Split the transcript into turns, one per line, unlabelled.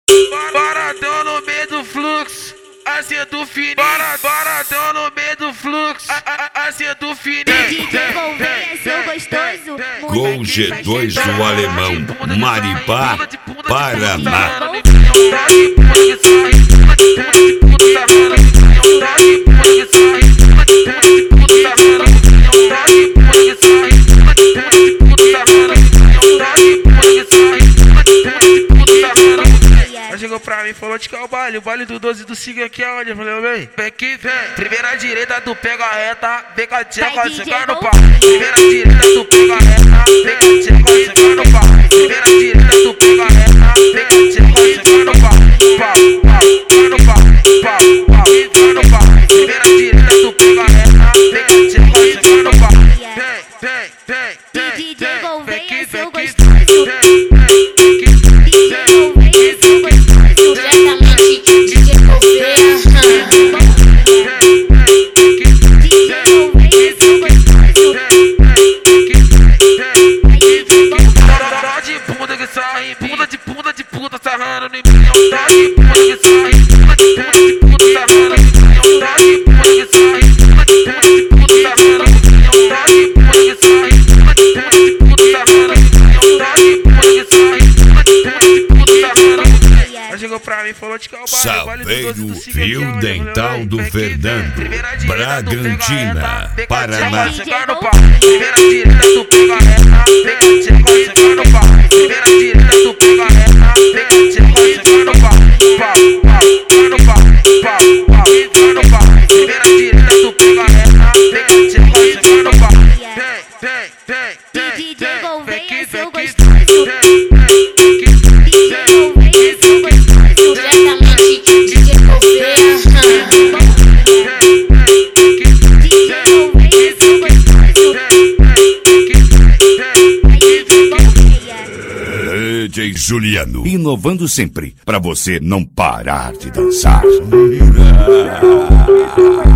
Paradão no meio do fluxo, assim do fininho. Paradão no meio do fluxo, assim do fininho.
DJ Gouveia, seu gostoso.
Com G2 do Alemão, Maripá, Paraná.
Chegou pra mim e falou de que é o baile do 12 do Siga aqui é onde? Eu falei, vem, vem que vem. Primeira direita, tu pega a reta, vem com a tcheca, chega no pau. Primeira direita, tu pega a reta, vem com a tcheca, chega no pau. Primeira direita, tu pega a reta, vem com a tcheca, chega no pau. Pau, pau, no pau, pau, pau, no pau. Primeira direita, tu pega a reta, vem com a tcheca, chega no pau. Vem, vem, vem, vem,
DJ Gouveia,
vem,
seu
vem,
gostoso.
Bunda de puta, sarrando no milhão. Tá de bunda que sai, bunda de puta, sarrando no milhão. Tá de bunda que sai, bunda de puta, sarrando no milhão. Tá de bunda que sai, bunda de puta, sarrando no milhão. Tá de bunda que sai, bunda de puta, sarrando no milhão. Ela chegou pra mim e falou de que é o baile do 12 do Siga aqui é
Fio
onde?
Dental do Fernando, Bragantina, Paraná.
Chegar no pau. Primeira direita, tu pega a reta, vem com a tcheca, chega no pau. Primeira direita, tu pega a reta, vem com a tcheca, chega no pau. Pau, pau, no pau, pau, pau, no pau. Primeira direita, tu pega a reta, vem com a tcheca, chega no pau. Vem, vem, vem, vem,
DJ Gouveia,
vem,
seu
vem,
gostoso. DJ Gouveia, seu gostoso.
Diretamente, DJ Gouveia.
DJ Juliano, inovando sempre, pra você não parar de dançar.